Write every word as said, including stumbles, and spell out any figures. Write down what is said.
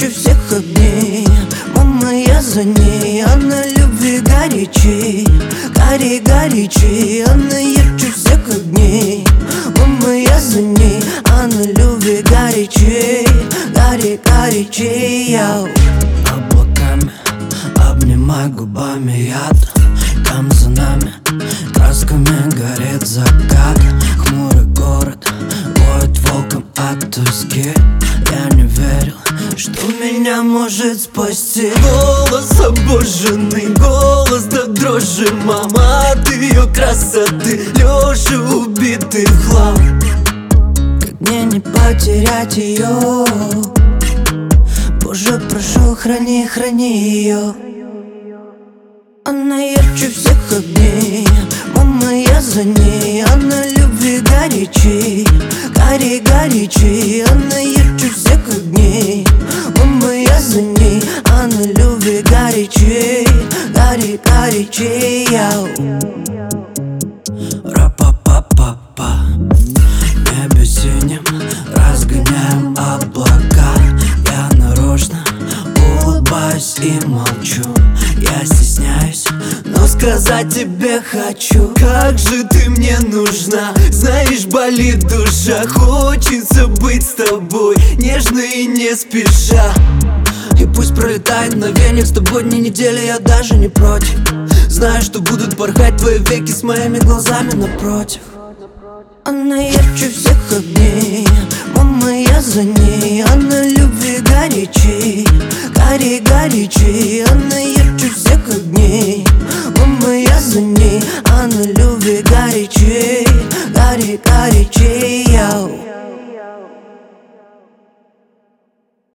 ярче всех огней. Мама, я за ней, она любви горячей. Гори, горячей, она ярче всех огней. Мама, я за ней, она любви горячей. Гори, горячей, я облаками обнимай губами яд. Там за нами красками горит закат. Хмурый город воет волком от тоски. Я не верил, что меня может спасти. Голос обожженный, голос до дрожи. Мама, от ее красоты Леша убитый в хлам. Как мне не потерять ее? Боже, прошу, храни, храни ее. Она ярче всех огней. Мама, я за ней, она любви горячей. Гори, горячей, она ярче всех огней. Мама, я за ней, она любви горячей. Гори, горячей, я ра-па-па-па-па. В небе синим разгоняем облака. Я нарочно улыбаюсь и молчу. Я стесняюсь, но сказать тебе хочу. Как же ты мне нужна, знаешь, болит душа. Хочется быть с тобой, нежно и не спеша. И пусть пролетает мгновенье, с тобой дни недели, я даже не против. Знаю, что будут порхать твои веки с моими глазами напротив. Она ярче всех огней. Мама, я за ней, она любви горячей. Гори, горячей, она ярче всех огней. Мама, я за ней, она любви горячей. Гори, горячей, я